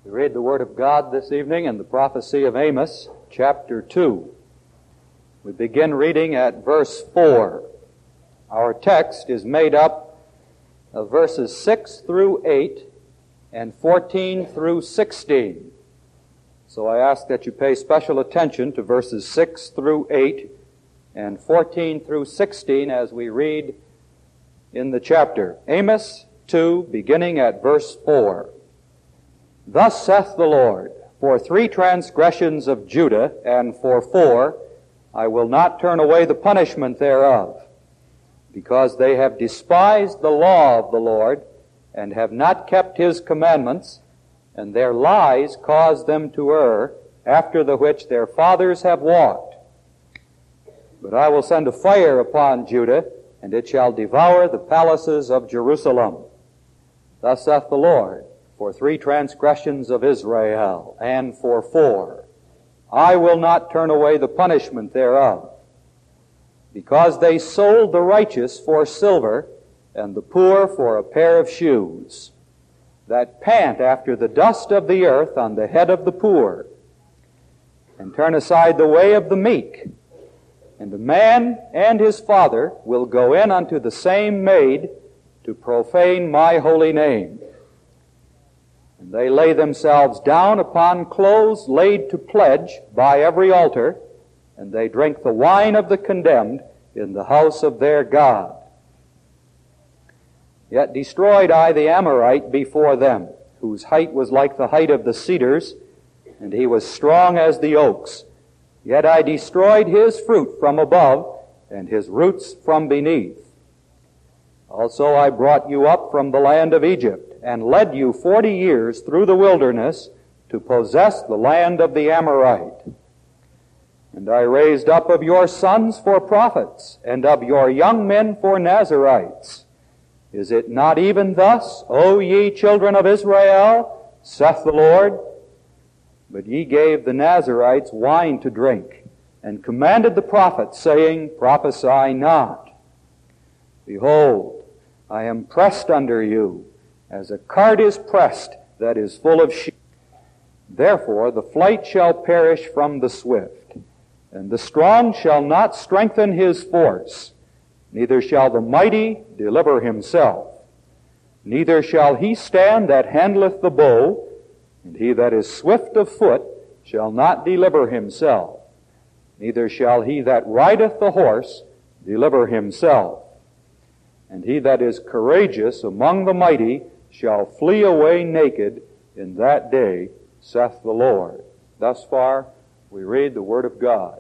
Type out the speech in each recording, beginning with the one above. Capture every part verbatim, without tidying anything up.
We read the Word of God this evening in the prophecy of Amos, chapter two. We begin reading at verse four. Our text is made up of verses six through eight and fourteen through sixteen. So I ask that you pay special attention to verses six through eight and fourteen through sixteen as we read in the chapter. Amos two, beginning at verse four. Thus saith the Lord, for three transgressions of Judah, and for four, I will not turn away the punishment thereof, because they have despised the law of the Lord, and have not kept his commandments, and their lies cause them to err, after the which their fathers have walked. But I will send a fire upon Judah, and it shall devour the palaces of Jerusalem. Thus saith the Lord, for three transgressions of Israel, and for four, I will not turn away the punishment thereof, because they sold the righteous for silver, and the poor for a pair of shoes, that pant after the dust of the earth on the head of the poor, and turn aside the way of the meek. And a man and his father will go in unto the same maid to profane my holy name. And they lay themselves down upon clothes laid to pledge by every altar, and they drink the wine of the condemned in the house of their God. Yet destroyed I the Amorite before them, whose height was like the height of the cedars, and he was strong as the oaks. Yet I destroyed his fruit from above, and his roots from beneath. Also I brought you up from the land of Egypt, and led you forty years through the wilderness to possess the land of the Amorite. And I raised up of your sons for prophets, and of your young men for Nazirites. Is it not even thus, O ye children of Israel, saith the Lord? But ye gave the Nazirites wine to drink, and commanded the prophets, saying, Prophesy not. Behold, I am pressed under you, as a cart is pressed that is full of sheep. Therefore the flight shall perish from the swift, and the strong shall not strengthen his force, neither shall the mighty deliver himself. Neither shall he stand that handleth the bow, and he that is swift of foot shall not deliver himself. Neither shall he that rideth the horse deliver himself. And he that is courageous among the mighty shall flee away naked in that day, saith the Lord. Thus far we read the Word of God.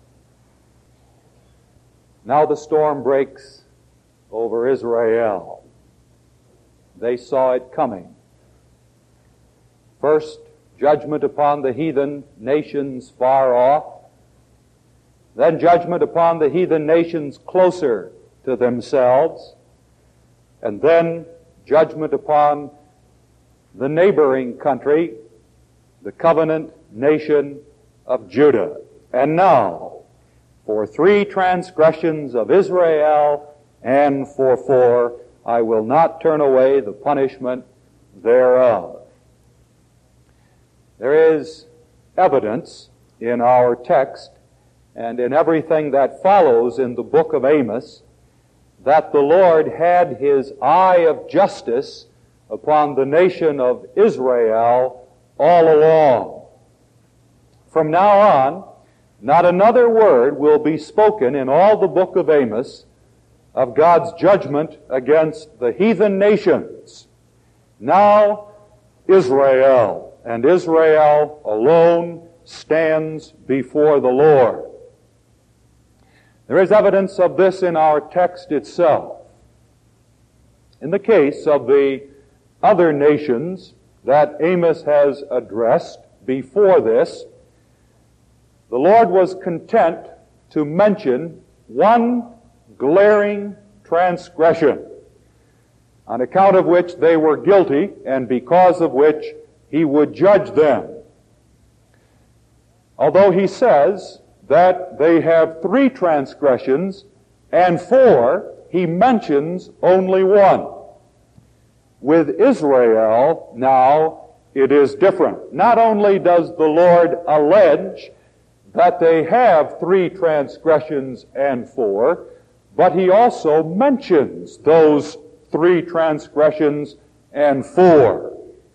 Now the storm breaks over Israel. They saw it coming. First, judgment upon the heathen nations far off. Then judgment upon the heathen nations closer to themselves. And then judgment upon the neighboring country, the covenant nation of Judah. And now, for three transgressions of Israel, and for four, I will not turn away the punishment thereof. There is evidence in our text and in everything that follows in the book of Amos that the Lord had his eye of justice upon the nation of Israel all along. From now on, not another word will be spoken in all the book of Amos of God's judgment against the heathen nations. Now, Israel, and Israel alone, stands before the Lord. There is evidence of this in our text itself. In the case of the other nations that Amos has addressed before this, the Lord was content to mention one glaring transgression, on account of which they were guilty and because of which he would judge them. Although he says that they have three transgressions, and four, he mentions only one. With Israel now, it is different. Not only does the Lord allege that they have three transgressions and four, but he also mentions those three transgressions and four.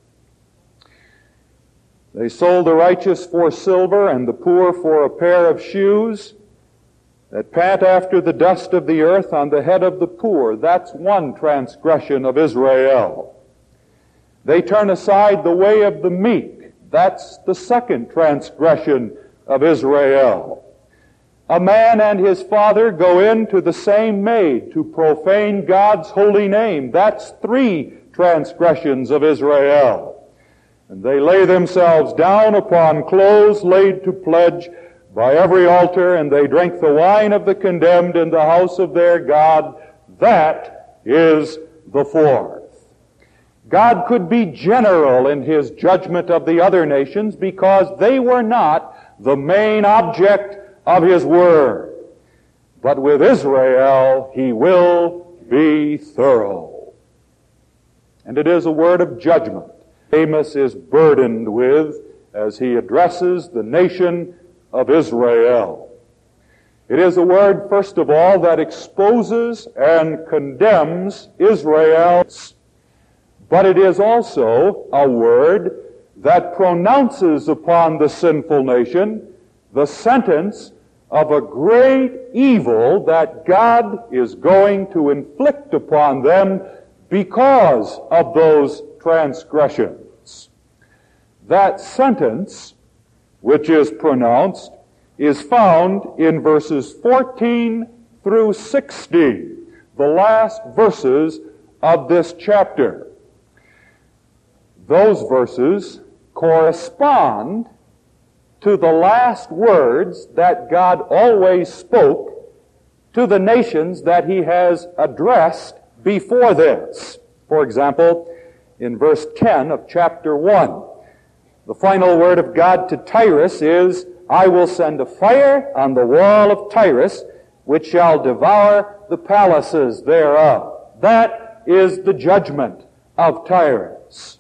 They sold the righteous for silver and the poor for a pair of shoes that pant after the dust of the earth on the head of the poor. That's one transgression of Israel. They turn aside the way of the meek. That's the second transgression of Israel. A man and his father go in to the same maid to profane God's holy name. That's three transgressions of Israel. And they lay themselves down upon clothes laid to pledge by every altar, and they drink the wine of the condemned in the house of their God. That is the fourth. God could be general in his judgment of the other nations because they were not the main object of his word. But with Israel, he will be thorough. And it is a word of judgment Amos is burdened with as he addresses the nation of Israel. It is a word, first of all, that exposes and condemns Israel, but it is also a word that pronounces upon the sinful nation the sentence of a great evil that God is going to inflict upon them because of those transgressions. That sentence, which is pronounced, is found in verses fourteen through sixteen, the last verses of this chapter. Those verses correspond to the last words that God always spoke to the nations that he has addressed before this. For example, in verse ten of chapter one, the final word of God to Tyrus is, I will send a fire on the wall of Tyrus, which shall devour the palaces thereof. That is the judgment of Tyrus.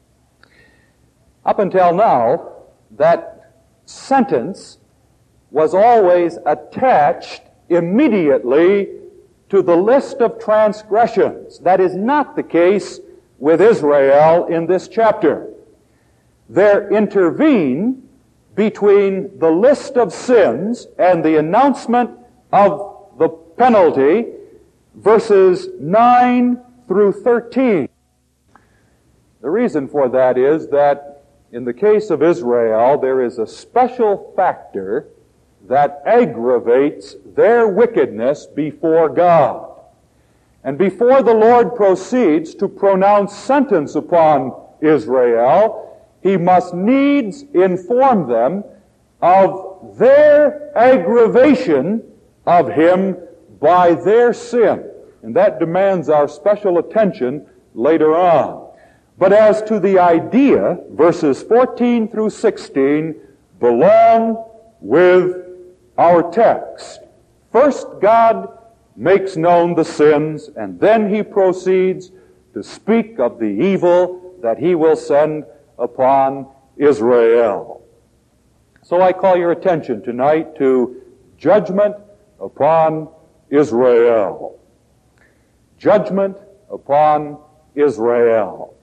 Up until now, that sentence was always attached immediately to the list of transgressions. That is not the case with Israel in this chapter. There intervene between the list of sins and the announcement of the penalty, verses nine through thirteen. The reason for that is that in the case of Israel, there is a special factor that aggravates their wickedness before God. And before the Lord proceeds to pronounce sentence upon Israel, he must needs inform them of their aggravation of him by their sin. And that demands our special attention later on. But as to the idea, verses fourteen through sixteen belong with our text. First, God makes known the sins, and then he proceeds to speak of the evil that he will send upon Israel. So I call your attention tonight to judgment upon Israel. Judgment upon Israel.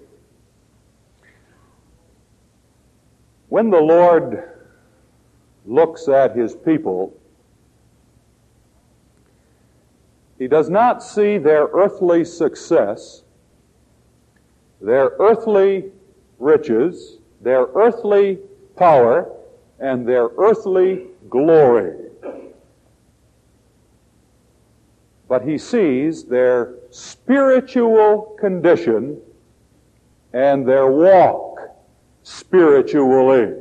When the Lord looks at his people, he does not see their earthly success, their earthly riches, their earthly power, and their earthly glory. But he sees their spiritual condition and their walk spiritually.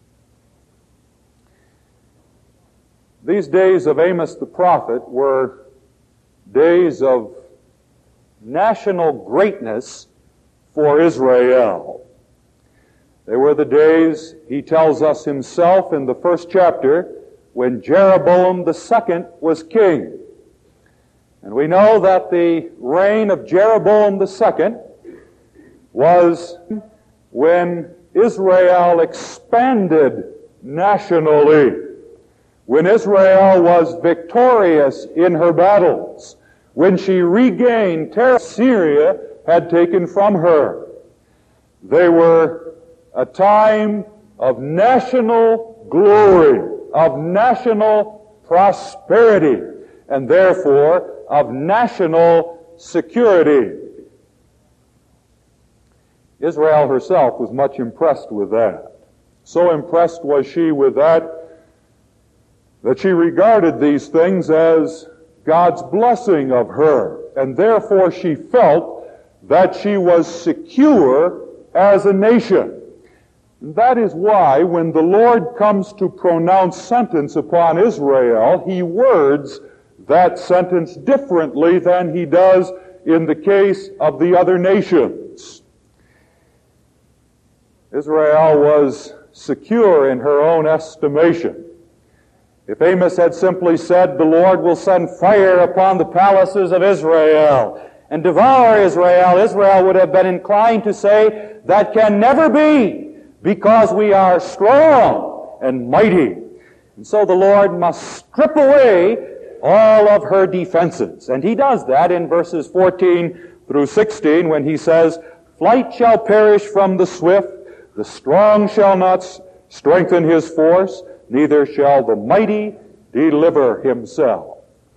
These days of Amos the prophet were days of national greatness for Israel. They were the days, he tells us himself in the first chapter, when Jeroboam the second was king. And we know that the reign of Jeroboam the second was when Israel expanded nationally, when Israel was victorious in her battles, when she regained territory Syria had taken from her. They were a time of national glory, of national prosperity, and therefore of national security. Israel herself was much impressed with that. So impressed was she with that that she regarded these things as God's blessing of her, and therefore she felt that she was secure as a nation. And that is why when the Lord comes to pronounce sentence upon Israel, he words that sentence differently than he does in the case of the other nations. Israel was secure in her own estimation. If Amos had simply said, the Lord will send fire upon the palaces of Israel and devour Israel, Israel would have been inclined to say, that can never be, because we are strong and mighty. And so the Lord must strip away all of her defenses. And he does that in verses fourteen through sixteen when he says, flight shall perish from the swift, the strong shall not strengthen his force, neither shall the mighty deliver himself.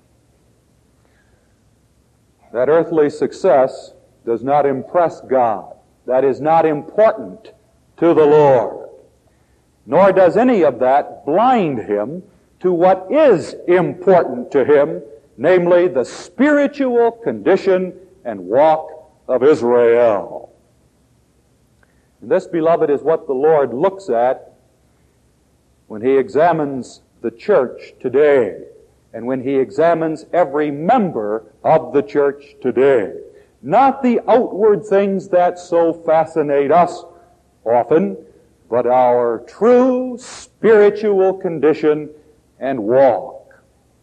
That earthly success does not impress God. That is not important to the Lord. Nor does any of that blind him to what is important to him, namely the spiritual condition and walk of Israel. And this, beloved, is what the Lord looks at when he examines the church today, and when he examines every member of the church today. Not the outward things that so fascinate us often, but our true spiritual condition and walk.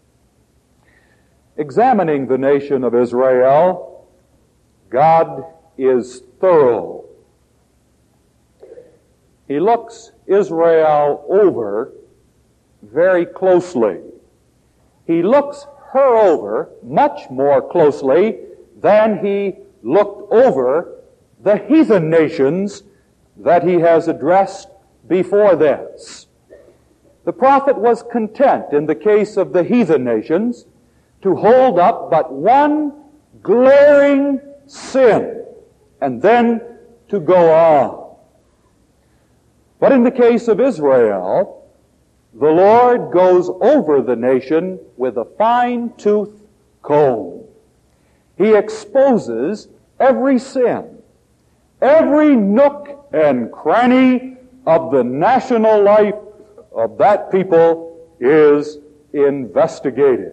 Examining the nation of Israel, God is thorough. He looks Israel over very closely. He looks her over much more closely than he looked over the heathen nations that he has addressed before this. The prophet was content in the case of the heathen nations to hold up but one glaring sin and then to go on. But in the case of Israel, the Lord goes over the nation with a fine-tooth comb. He exposes every sin, every nook and cranny of the national life of that people is investigated.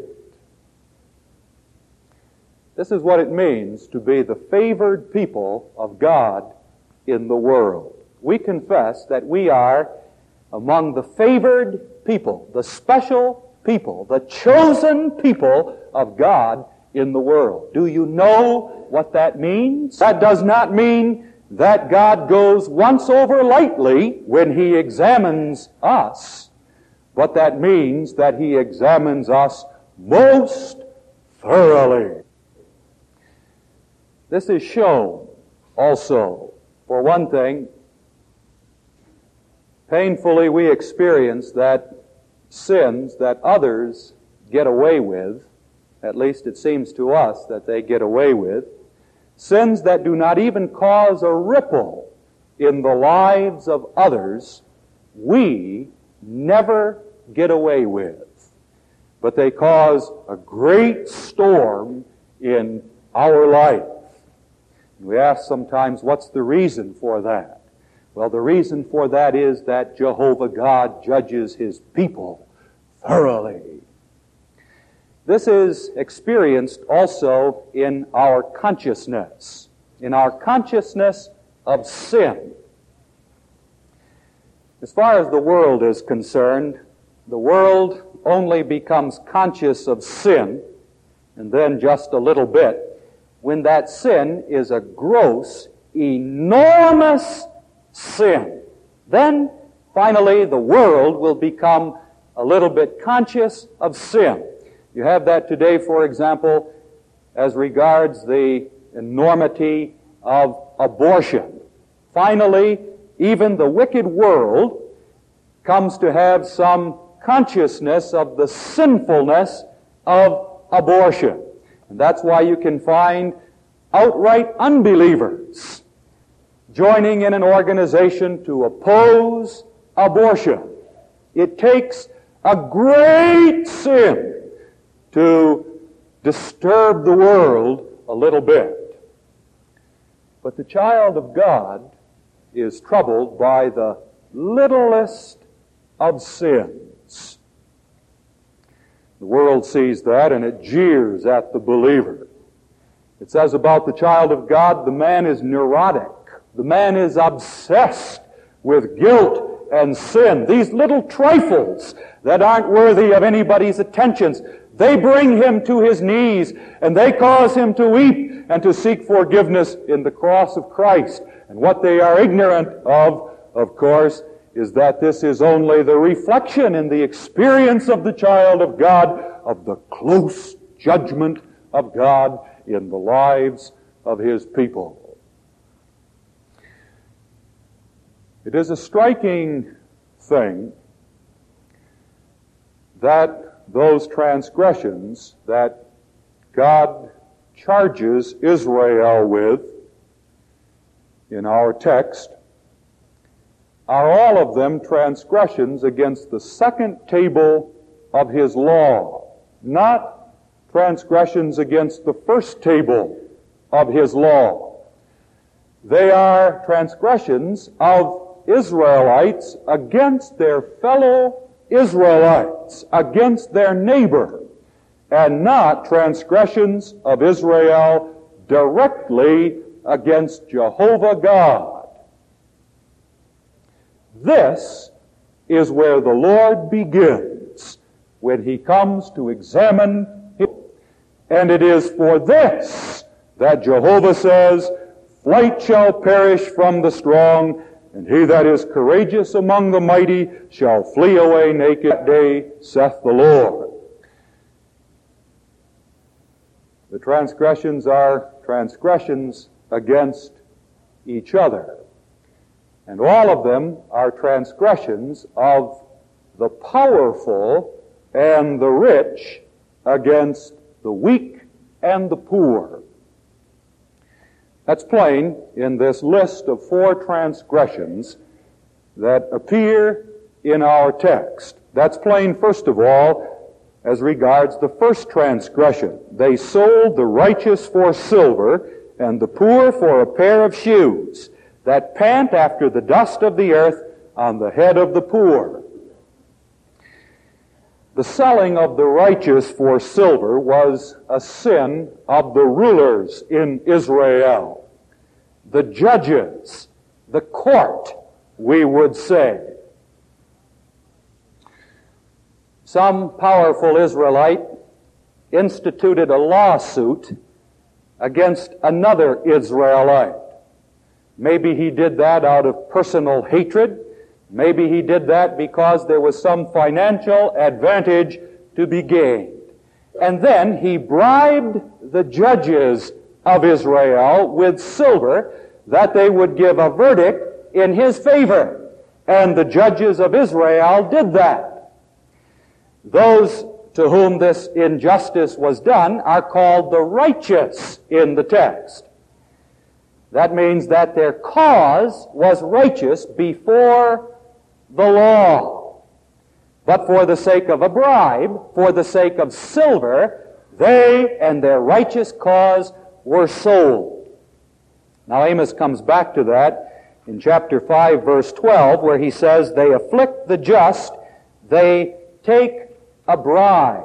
This is what it means to be the favored people of God in the world. We confess that we are among the favored people, the special people, the chosen people of God in the world. Do you know what that means? That does not mean that God goes once over lightly when he examines us, but that means that he examines us most thoroughly. This is shown also, for one thing, painfully we experience that sins that others get away with, at least it seems to us that they get away with, sins that do not even cause a ripple in the lives of others, we never get away with. But they cause a great storm in our life. We ask sometimes, what's the reason for that? Well, the reason for that is that Jehovah God judges his people thoroughly. This is experienced also in our consciousness, in our consciousness of sin. As far as the world is concerned, the world only becomes conscious of sin, and then just a little bit, when that sin is a gross, enormous sin. Then, finally, the world will become a little bit conscious of sin. You have that today, for example, as regards the enormity of abortion. Finally, even the wicked world comes to have some consciousness of the sinfulness of abortion. And that's why you can find outright unbelievers joining in an organization to oppose abortion. It takes a great sin to disturb the world a little bit. But the child of God is troubled by the littlest of sins. The world sees that and it jeers at the believer. It says about the child of God, the man is neurotic. The man is obsessed with guilt and sin. These little trifles that aren't worthy of anybody's attentions, they bring him to his knees and they cause him to weep and to seek forgiveness in the cross of Christ. And what they are ignorant of, of course, is that this is only the reflection in the experience of the child of God of the close judgment of God in the lives of His people. It is a striking thing that those transgressions that God charges Israel with in our text are all of them transgressions against the second table of His law, not transgressions against the first table of His law. They are transgressions of Israelites against their fellow Israelites, against their neighbor, and not transgressions of Israel directly against Jehovah God. This is where the Lord begins when He comes to examine him. And it is for this that Jehovah says, "Flight shall perish from the strong, and he that is courageous among the mighty shall flee away naked that day, saith the Lord." The transgressions are transgressions against each other. And all of them are transgressions of the powerful and the rich against the weak and the poor. That's plain in this list of four transgressions that appear in our text. That's plain, first of all, as regards the first transgression. They sold the righteous for silver and the poor for a pair of shoes, that pant after the dust of the earth on the head of the poor. The selling of the righteous for silver was a sin of the rulers in Israel, the judges, the court, we would say. Some powerful Israelite instituted a lawsuit against another Israelite. Maybe he did that out of personal hatred. Maybe he did that because there was some financial advantage to be gained. And then he bribed the judges of Israel with silver that they would give a verdict in his favor. And the judges of Israel did that. Those to whom this injustice was done are called the righteous in the text. That means that their cause was righteous before the law. But for the sake of a bribe, for the sake of silver, they and their righteous cause were sold. Now Amos comes back to that in chapter five, verse twelve, where he says, "They afflict the just, they take a bribe."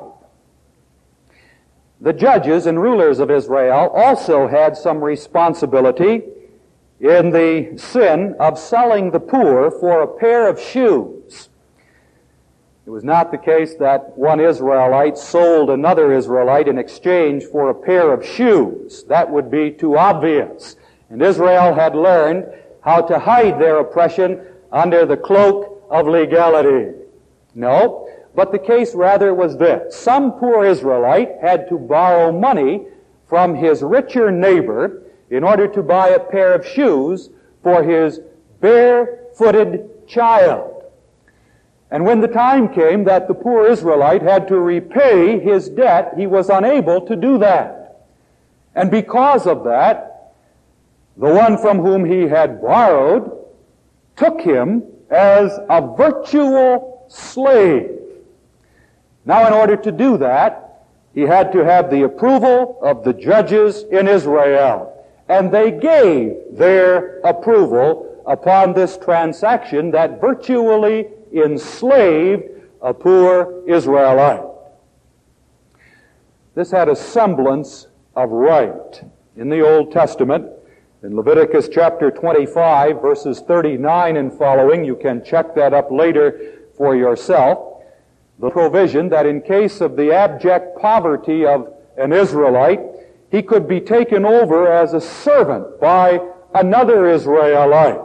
The judges and rulers of Israel also had some responsibility in the sin of selling the poor for a pair of shoes. It was not the case that one Israelite sold another Israelite in exchange for a pair of shoes. That would be too obvious. And Israel had learned how to hide their oppression under the cloak of legality. No, but the case rather was this. Some poor Israelite had to borrow money from his richer neighbor in order to buy a pair of shoes for his barefooted child. And when the time came that the poor Israelite had to repay his debt, he was unable to do that. And because of that, the one from whom he had borrowed took him as a virtual slave. Now, in order to do that, he had to have the approval of the judges in Israel. And they gave their approval upon this transaction that virtually enslaved a poor Israelite. This had a semblance of right. In the Old Testament, in Leviticus chapter twenty-five, verses thirty-nine and following, you can check that up later for yourself, the provision that in case of the abject poverty of an Israelite, he could be taken over as a servant by another Israelite.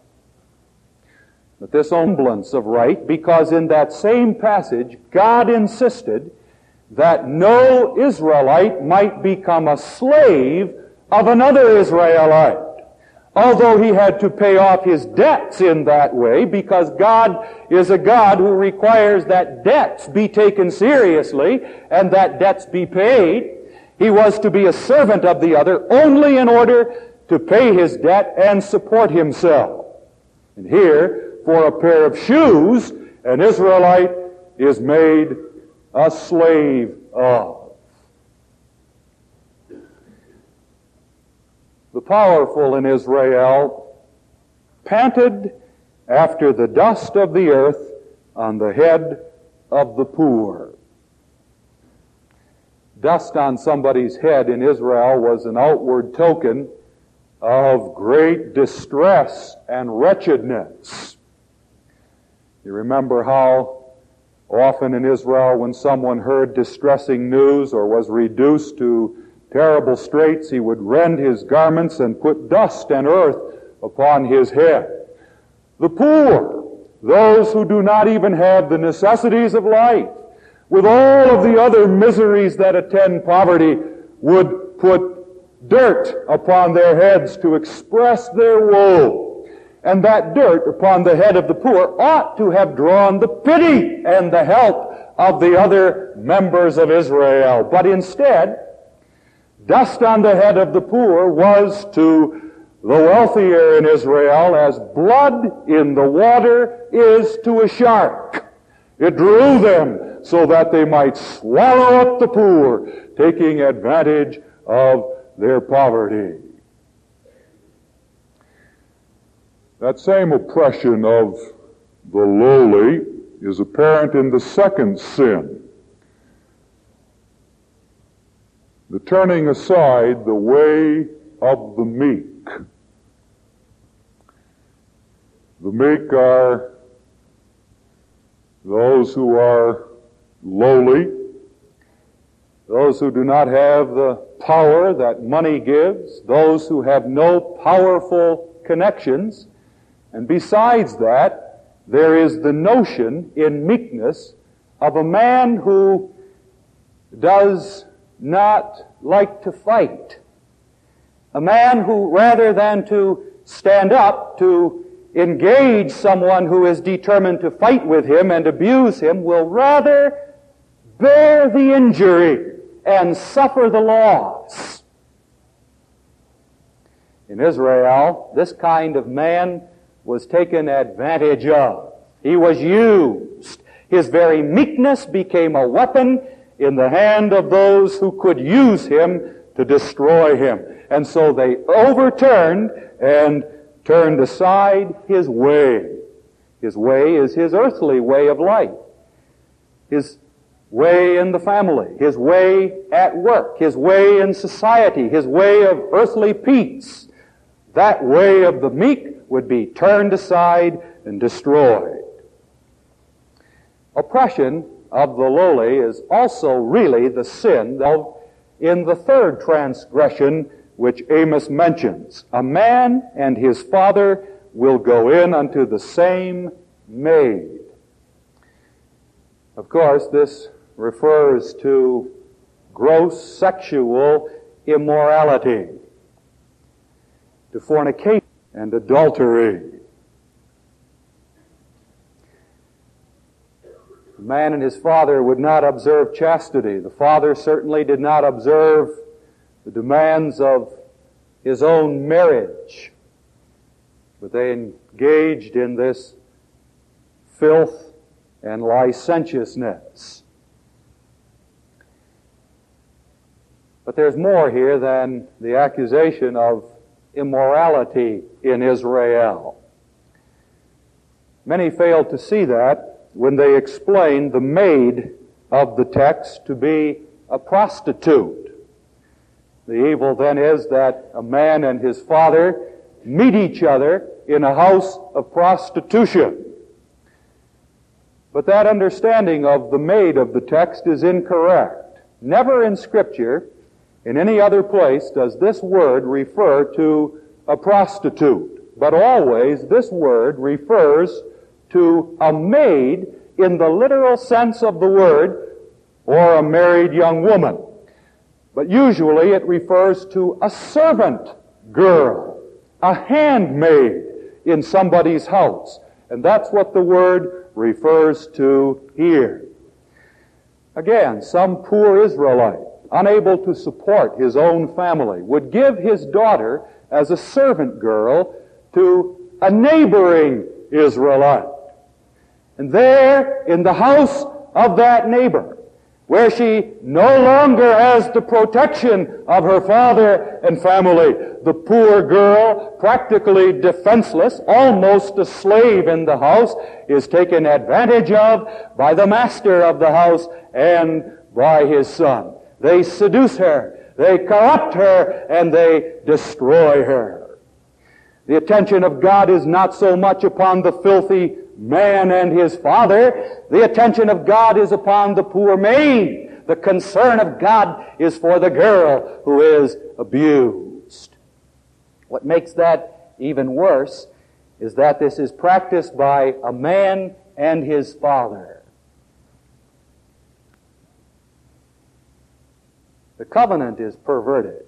But this semblance of right, because in that same passage, God insisted that no Israelite might become a slave of another Israelite, although he had to pay off his debts in that way, because God is a God who requires that debts be taken seriously and that debts be paid. He was to be a servant of the other only in order to pay his debt and support himself. And here, for a pair of shoes, an Israelite is made a slave of. The powerful in Israel panted after the dust of the earth on the head of the poor. Dust on somebody's head in Israel was an outward token of great distress and wretchedness. You remember how often in Israel when someone heard distressing news or was reduced to terrible straits, he would rend his garments and put dust and earth upon his head. The poor, those who do not even have the necessities of life, with all of the other miseries that attend poverty, would put dirt upon their heads to express their woe. And that dirt upon the head of the poor ought to have drawn the pity and the help of the other members of Israel. But instead, dust on the head of the poor was to the wealthier in Israel as blood in the water is to a shark. It drew them so that they might swallow up the poor, taking advantage of their poverty. That same oppression of the lowly is apparent in the second sin, the turning aside the way of the meek. The meek are those who are lowly, those who do not have the power that money gives, those who have no powerful connections. And besides that, there is the notion in meekness of a man who does not like to fight. A man who, rather than to stand up to engage someone who is determined to fight with him and abuse him, will rather bear the injury and suffer the loss. In Israel, this kind of man was taken advantage of. He was used. His very meekness became a weapon in the hand of those who could use him to destroy him. And so they overturned and turned aside his way. His way is his earthly way of life. His way in the family. His way at work. His way in society. His way of earthly peace. That way of the meek would be turned aside and destroyed. Oppression of the lowly is also really the sin of, in the third transgression which Amos mentions. A man and his father will go in unto the same maid. Of course, this refers to gross sexual immorality, to fornication and adultery. The man and his father would not observe chastity. The father certainly did not observe the demands of his own marriage, but they engaged in this filth and licentiousness. But there's more here than the accusation of immorality in Israel. Many failed to see that when they explained the maid of the text to be a prostitute. The evil then is that a man and his father meet each other in a house of prostitution. But that understanding of the maid of the text is incorrect. Never in Scripture, in any other place, does this word refer to a prostitute. But always this word refers to a maid in the literal sense of the word, or a married young woman. But usually it refers to a servant girl, a handmaid in somebody's house. And that's what the word refers to here. Again, some poor Israelite, unable to support his own family, would give his daughter as a servant girl to a neighboring Israelite. And there, in the house of that neighbor, where she no longer has the protection of her father and family, the poor girl, practically defenseless, almost a slave in the house, is taken advantage of by the master of the house and by his son. They seduce her, they corrupt her, and they destroy her. The attention of God is not so much upon the filthy man and his father. The attention of God is upon the poor maid. The concern of God is for the girl who is abused. What makes that even worse is that this is practiced by a man and his father. The covenant is perverted.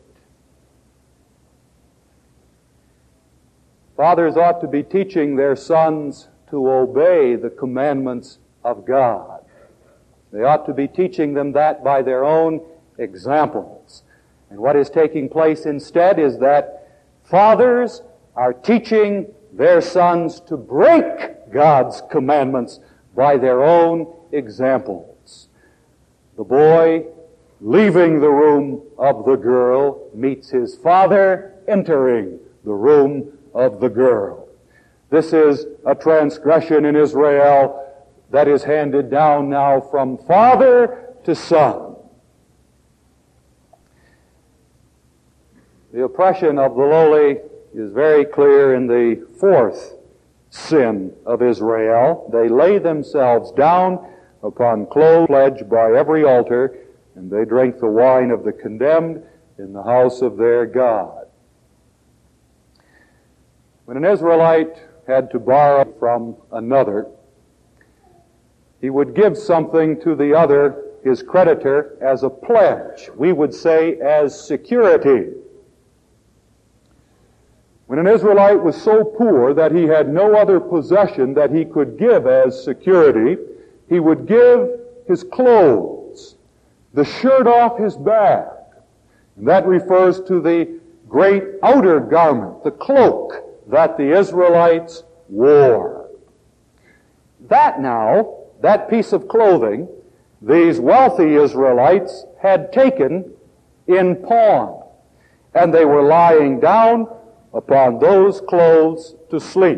Fathers ought to be teaching their sons to obey the commandments of God. They ought to be teaching them that by their own examples. And what is taking place instead is that fathers are teaching their sons to break God's commandments by their own examples. The boy, leaving the room of the girl, meets his father entering the room of the girl. This is a transgression in Israel that is handed down now from father to son. The oppression of the lowly is very clear in the fourth sin of Israel. They lay themselves down upon clothes pledged by every altar, and they drink the wine of the condemned in the house of their God. When an Israelite had to borrow from another, he would give something to the other, his creditor, as a pledge. We would say as security. When an Israelite was so poor that he had no other possession that he could give as security, he would give his clothes, the shirt off his back. And that refers to the great outer garment, the cloak that the Israelites wore. That now, that piece of clothing, these wealthy Israelites had taken in pawn, and they were lying down upon those clothes to sleep.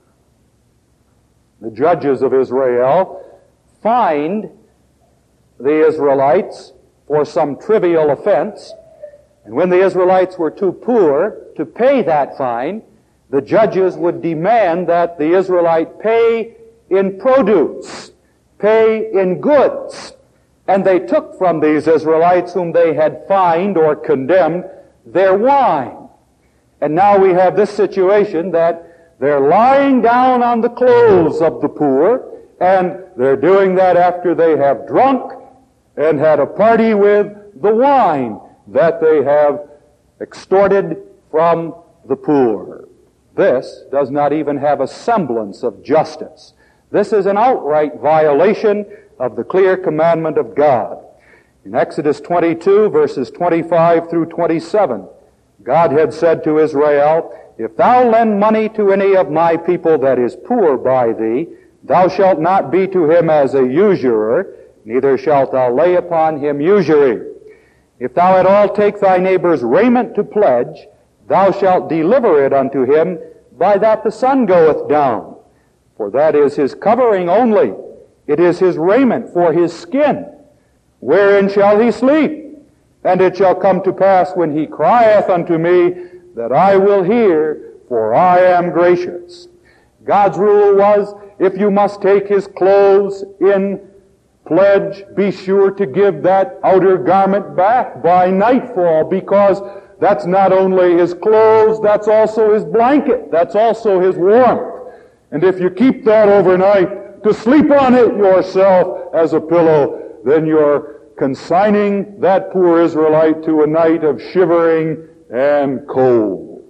The judges of Israel fined the Israelites for some trivial offense, and when the Israelites were too poor to pay that fine, the judges would demand that the Israelite pay in produce, pay in goods. And they took from these Israelites whom they had fined or condemned their wine. And now we have this situation that they're lying down on the clothes of the poor, and they're doing that after they have drunk and had a party with the wine that they have extorted from the poor. This does not even have a semblance of justice. This is an outright violation of the clear commandment of God. In Exodus twenty-two, verses twenty-five through twenty-seven, God had said to Israel, "If thou lend money to any of my people that is poor by thee, thou shalt not be to him as a usurer, neither shalt thou lay upon him usury. If thou at all take thy neighbor's raiment to pledge, thou shalt deliver it unto him by that the sun goeth down. For that is his covering only. It is his raiment for his skin. Wherein shall he sleep? And it shall come to pass when he crieth unto me that I will hear, for I am gracious." God's rule was, if you must take his clothes in pledge, be sure to give that outer garment back by nightfall, because that's not only his clothes, that's also his blanket, that's also his warmth. And if you keep that overnight to sleep on it yourself as a pillow, then you're consigning that poor Israelite to a night of shivering and cold.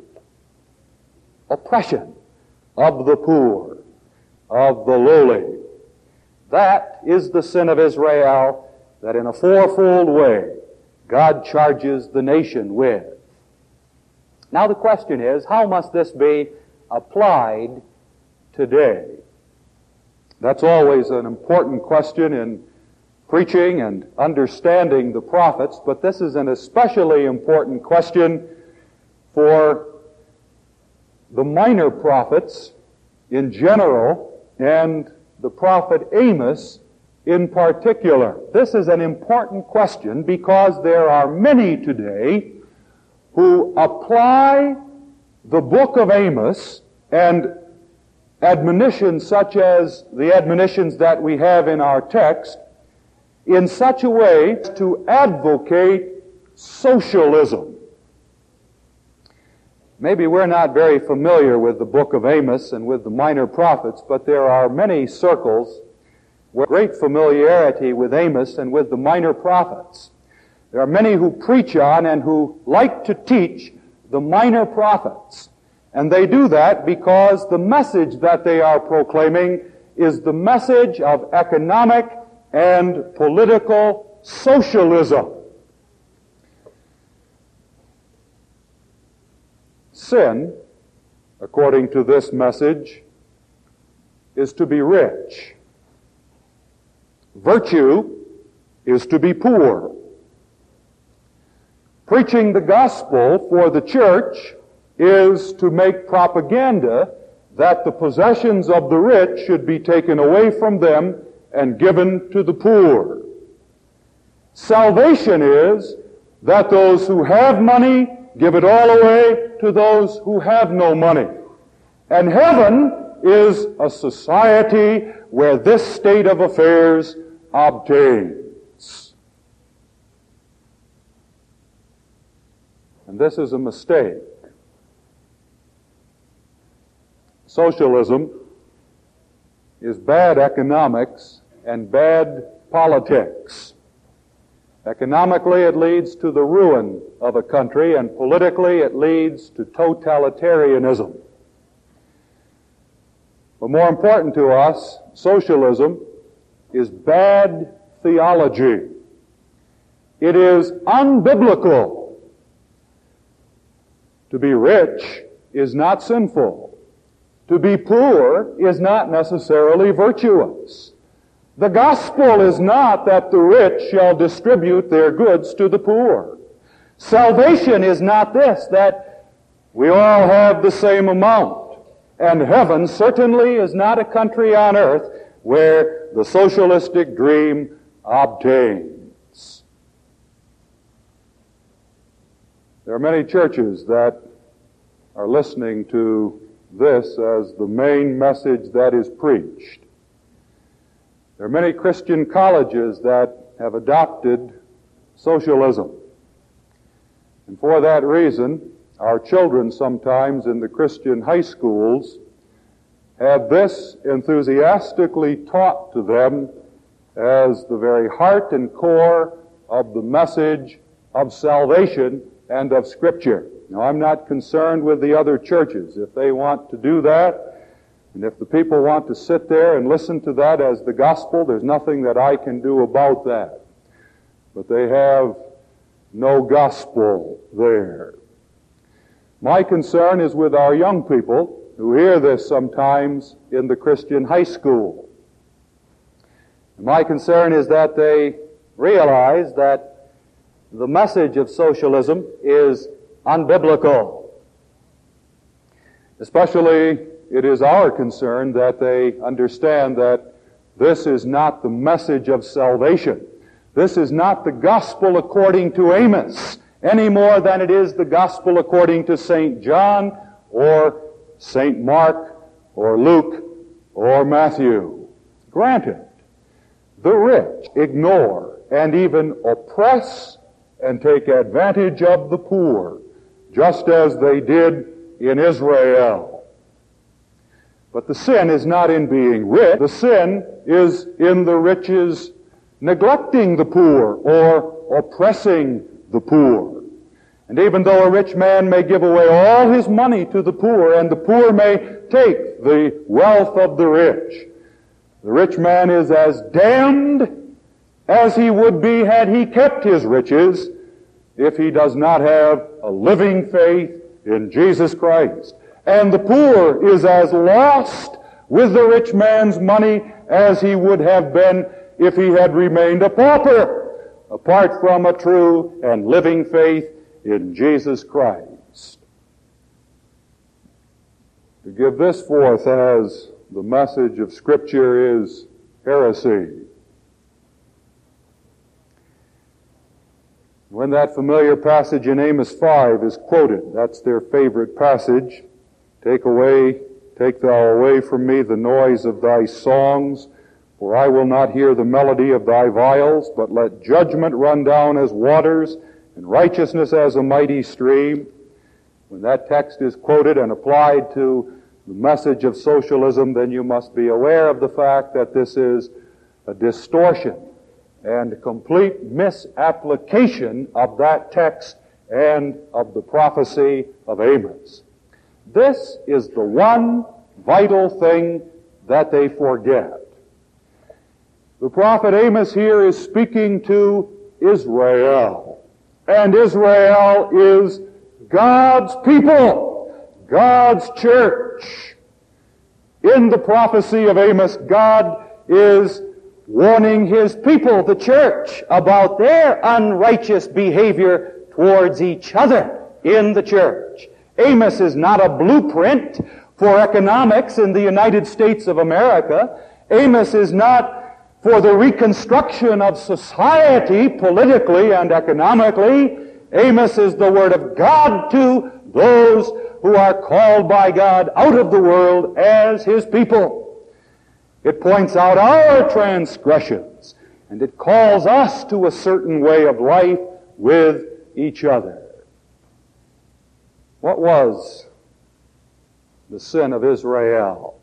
Oppression of the poor, of the lowly. That is the sin of Israel that in a fourfold way God charges the nation with. Now the question is, how must this be applied today? That's always an important question in preaching and understanding the prophets, but this is an especially important question for the minor prophets in general and the prophet Amos in particular. This is an important question because there are many today who apply the book of Amos and admonitions such as the admonitions that we have in our text in such a way to advocate socialism. Maybe we're not very familiar with the book of Amos and with the minor prophets, but there are many circles with great familiarity with Amos and with the minor prophets. There are many who preach on and who like to teach the minor prophets. And they do that because the message that they are proclaiming is the message of economic and political socialism. Sin, according to this message, is to be rich. Virtue is to be poor. Preaching the gospel for the church is to make propaganda that the possessions of the rich should be taken away from them and given to the poor. Salvation is that those who have money give it all away to those who have no money. And heaven is a society where this state of affairs obtains. And this is a mistake. Socialism is bad economics and bad politics. Economically, it leads to the ruin of a country, and politically, it leads to totalitarianism. But more important to us, socialism is bad theology. It is unbiblical. To be rich is not sinful. To be poor is not necessarily virtuous. The gospel is not that the rich shall distribute their goods to the poor. Salvation is not this, that we all have the same amount. And heaven certainly is not a country on earth where the socialistic dream obtains. There are many churches that are listening to this as the main message that is preached. There are many Christian colleges that have adopted socialism. And for that reason, our children sometimes in the Christian high schools have this enthusiastically taught to them as the very heart and core of the message of salvation and of Scripture. Now, I'm not concerned with the other churches. If they want to do that, and if the people want to sit there and listen to that as the gospel, there's nothing that I can do about that. But they have no gospel there. My concern is with our young people who hear this sometimes in the Christian high school. My concern is that they realize that the message of socialism is unbiblical. Especially, it is our concern that they understand that this is not the message of salvation. This is not the gospel according to Amos, any more than it is the gospel according to Saint John or Saint Mark or Luke or Matthew. Granted, the rich ignore and even oppress and take advantage of the poor, just as they did in Israel. But the sin is not in being rich. The sin is in the rich's neglecting the poor or oppressing the poor. And even though a rich man may give away all his money to the poor, and the poor may take the wealth of the rich, the rich man is as damned as he would be had he kept his riches if he does not have a living faith in Jesus Christ. And the poor is as lost with the rich man's money as he would have been if he had remained a pauper, apart from a true and living faith in Jesus Christ. To give this forth as the message of Scripture is heresy. When that familiar passage in Amos five is quoted, that's their favorite passage, Take away, take thou away from me the noise of thy songs, for I will not hear the melody of thy viols, but let judgment run down as waters, and righteousness as a mighty stream. When that text is quoted and applied to the message of socialism, then you must be aware of the fact that this is a distortion and complete misapplication of that text and of the prophecy of Amos. This is the one vital thing that they forget. The prophet Amos here is speaking to Israel, and Israel is God's people, God's church. In the prophecy of Amos, God is warning His people, the church, about their unrighteous behavior towards each other in the church. Amos is not a blueprint for economics in the United States of America. Amos is not for the reconstruction of society politically and economically. Amos is the Word of God to those who are called by God out of the world as His people. It points out our transgressions, and it calls us to a certain way of life with each other. What was the sin of Israel?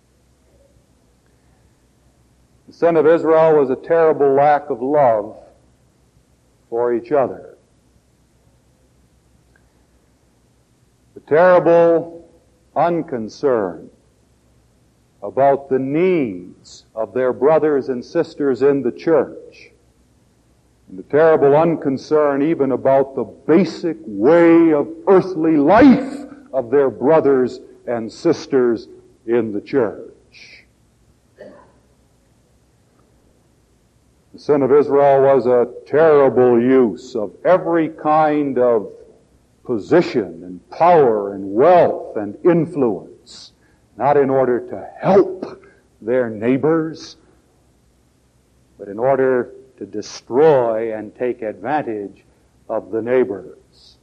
The sin of Israel was a terrible lack of love for each other. The terrible unconcern about the needs of their brothers and sisters in the church. And the terrible unconcern even about the basic way of earthly life of their brothers and sisters in the church. The sin of Israel was a terrible use of every kind of position and power and wealth and influence, not in order to help their neighbors, but in order to destroy and take advantage of the neighbors.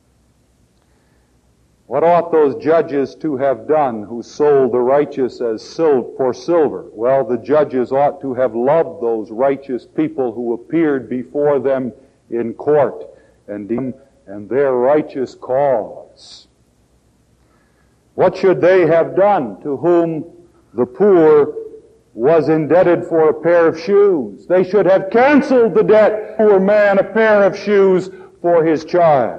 What ought those judges to have done who sold the righteous as sil- for silver? Well, the judges ought to have loved those righteous people who appeared before them in court and deemed and their righteous cause. What should they have done to whom the poor was indebted for a pair of shoes? They should have canceled the debt. Poor man, a pair of shoes for his child.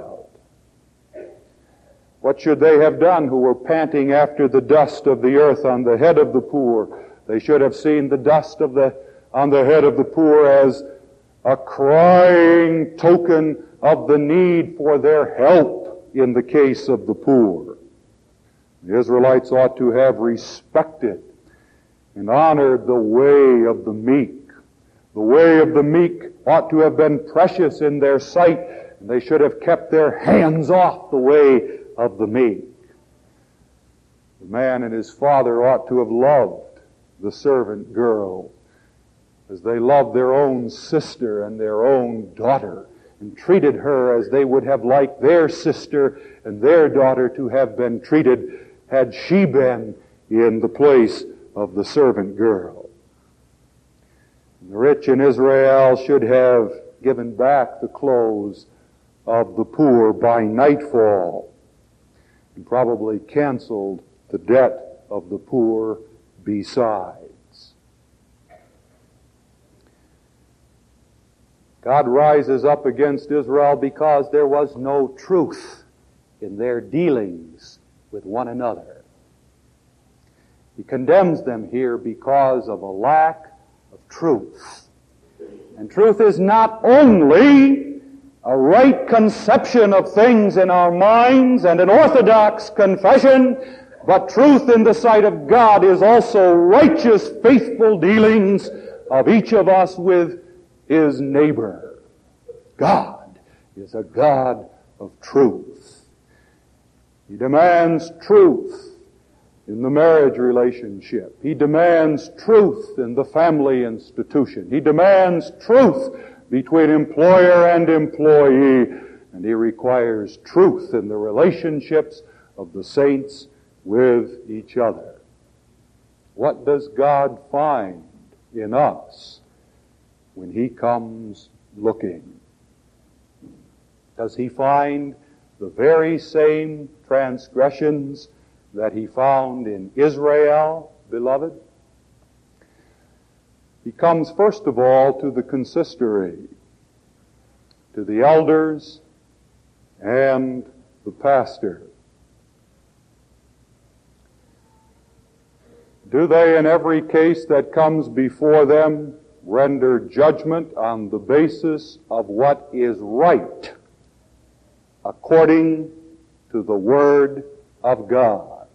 What should they have done who were panting after the dust of the earth on the head of the poor? They should have seen the dust of the on the head of the poor as a crying token of the need for their help in the case of the poor. The Israelites ought to have respected and honored the way of the meek. The way of the meek ought to have been precious in their sight, and they should have kept their hands off the way of the meek. The man and his father ought to have loved the servant girl as they loved their own sister and their own daughter, and treated her as they would have liked their sister and their daughter to have been treated had she been in the place of the servant girl. The rich in Israel should have given back the clothes of the poor by nightfall, and probably canceled the debt of the poor besides. God rises up against Israel because there was no truth in their dealings with one another. He condemns them here because of a lack of truth. And truth is not only a right conception of things in our minds and an orthodox confession, but truth in the sight of God is also righteous, faithful dealings of each of us with his neighbor. God is a God of truth. He demands truth in the marriage relationship. He demands truth in the family institution. He demands truth between employer and employee. And he requires truth in the relationships of the saints with each other. What does God find in us when he comes looking? Does he find the very same transgressions that he found in Israel, beloved? He comes first of all to the consistory, to the elders and the pastor. Do they, in every case that comes before them, render judgment on the basis of what is right, according to the Word of God?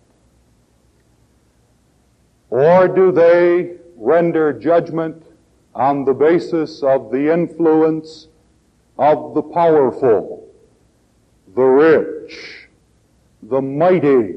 Or do they render judgment on the basis of the influence of the powerful, the rich, the mighty?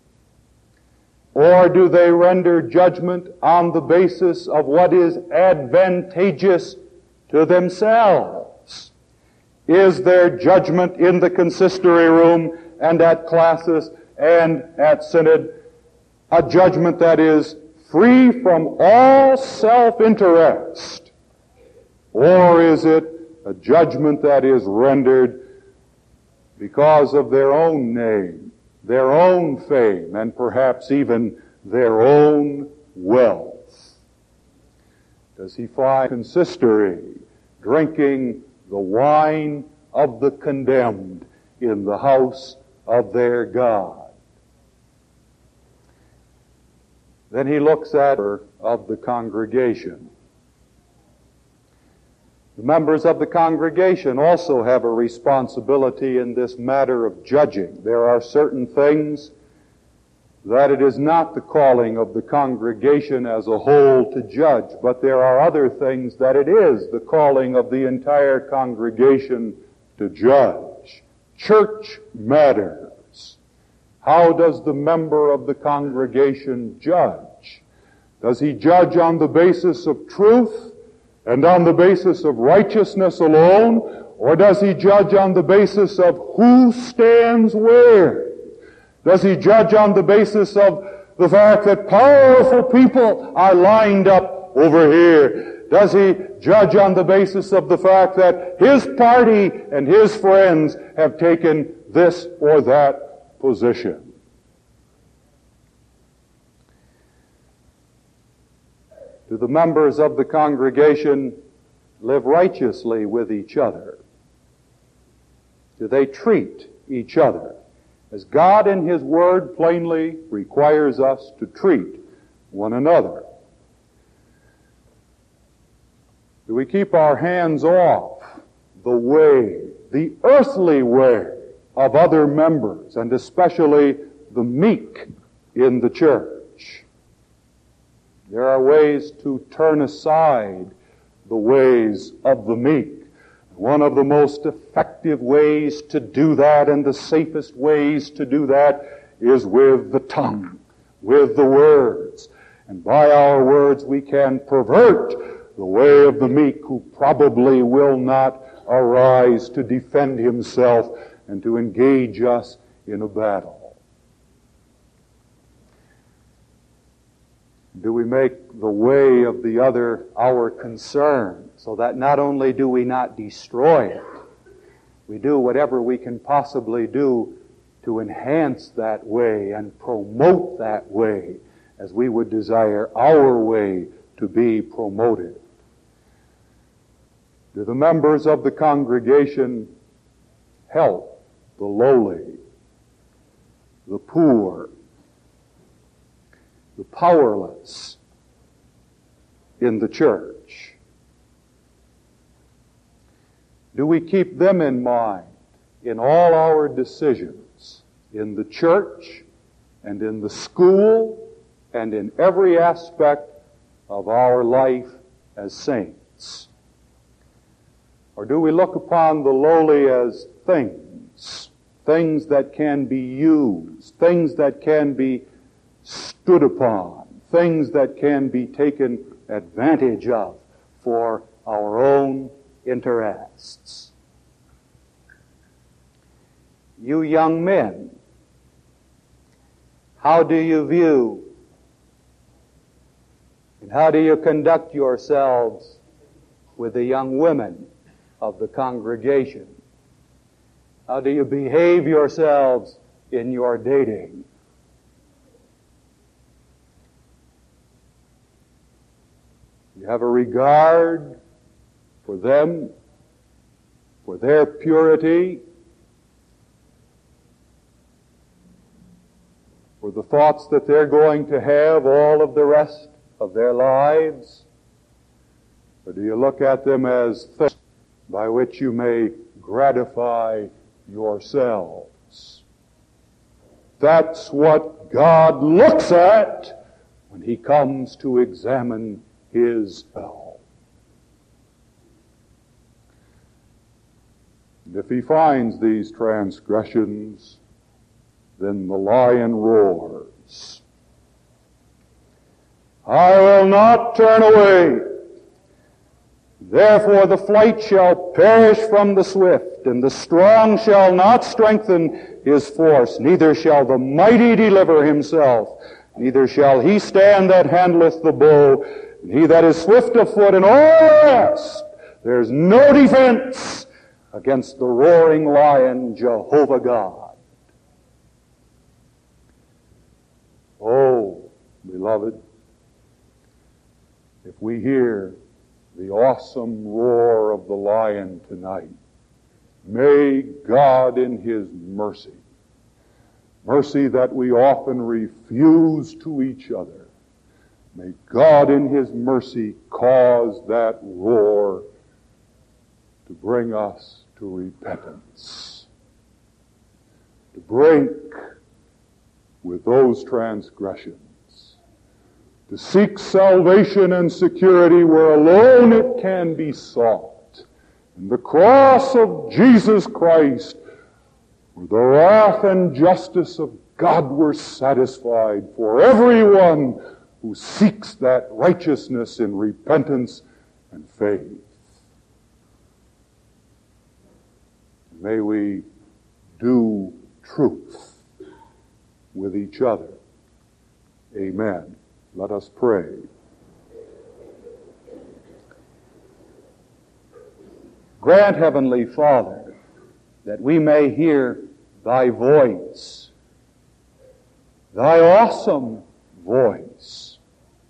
Or do they render judgment on the basis of what is advantageous to themselves? Is their judgment in the consistory room and at classis and at synod a judgment that is free from all self-interest? Or is it a judgment that is rendered because of their own name, their own fame, and perhaps even their own wealth? Does he find consistory drinking the wine of the condemned in the house of their God? Then he looks at her of the congregation. The members of the congregation also have a responsibility in this matter of judging. There are certain things that it is not the calling of the congregation as a whole to judge, but there are other things that it is the calling of the entire congregation to judge. Church matters. How does the member of the congregation judge? Does he judge on the basis of truth and on the basis of righteousness alone? Or does he judge on the basis of who stands where? Does he judge on the basis of the fact that powerful people are lined up over here? Does he judge on the basis of the fact that his party and his friends have taken this or that position? Do the members of the congregation live righteously with each other? Do they treat each other as God in His Word plainly requires us to treat one another? Do we keep our hands off the way, the earthly way of other members, and especially the meek in the church? There are ways to turn aside the ways of the meek. One of the most effective ways to do that, and the safest ways to do that, is with the tongue, with the words. And by our words we can pervert the way of the meek, who probably will not arise to defend himself and to engage us in a battle. Do we make the way of the other our concern, so that not only do we not destroy it, we do whatever we can possibly do to enhance that way and promote that way as we would desire our way to be promoted? Do the members of the congregation help the lowly, the poor, the powerless in the church? Do we keep them in mind in all our decisions, in the church and in the school and in every aspect of our life as saints? Or do we look upon the lowly as things, things that can be used, things that can be stood upon, things that can be taken advantage of for our own interests? You young men, how do you view and how do you conduct yourselves with the young women of the congregation? How do you behave yourselves in your dating? You have a regard for them, for their purity, for the thoughts that they're going to have all of the rest of their lives? Or do you look at them as things by which you may gratify yourselves? That's what God looks at when He comes to examine His hell. And if He finds these transgressions, then the lion roars. I will not turn away. Therefore the flight shall perish from the swift, and the strong shall not strengthen his force, neither shall the mighty deliver himself, neither shall he stand that handleth the bow, and he that is swift of foot, and all the rest. There's no defense against the roaring lion, Jehovah God. Oh, beloved, if we hear the awesome roar of the lion tonight, may God in His mercy, mercy that we often refuse to each other, may God in His mercy cause that roar to bring us to repentance, to break with those transgressions, to seek salvation and security where alone it can be sought, in the cross of Jesus Christ, where the wrath and justice of God were satisfied for everyone who seeks that righteousness in repentance and faith. May we do truth with each other. Amen. Let us pray. Grant, Heavenly Father, that we may hear Thy voice, Thy awesome voice.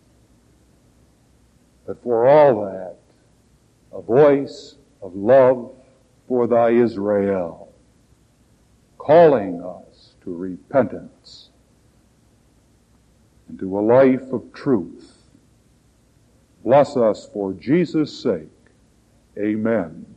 But for all that, a voice of love for Thy Israel, calling us to repentance and to a life of truth. Bless us for Jesus' sake. Amen.